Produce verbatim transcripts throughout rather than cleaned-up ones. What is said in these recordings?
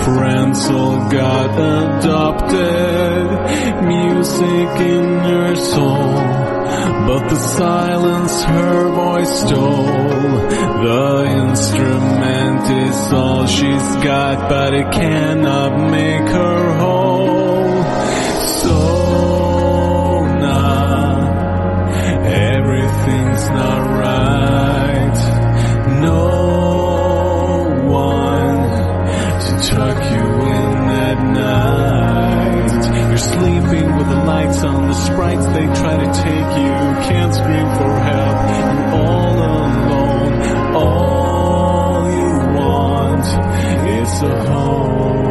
friends all got adopted, music in her soul, but the silence her voice stole. The instrument is all she's got, but it cannot make her whole. So now everything's not right. No tuck you in at night. You're sleeping with the lights on, the sprites they try to take you. Can't scream for help, you're all alone. All you want is a home.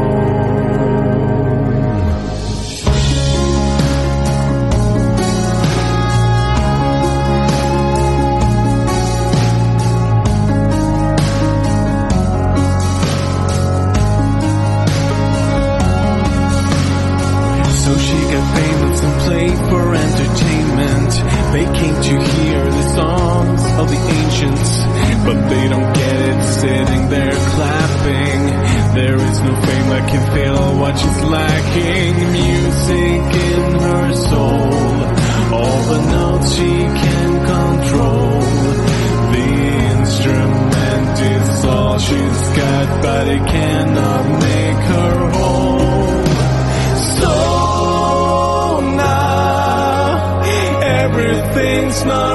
For entertainment, they came to hear the songs of the ancients, but they don't get it sitting there clapping. There is no fame that can fill what she's lacking. Music in her soul, all the notes she can control. The instrument is all she's got, but it cannot make her whole. So everything's not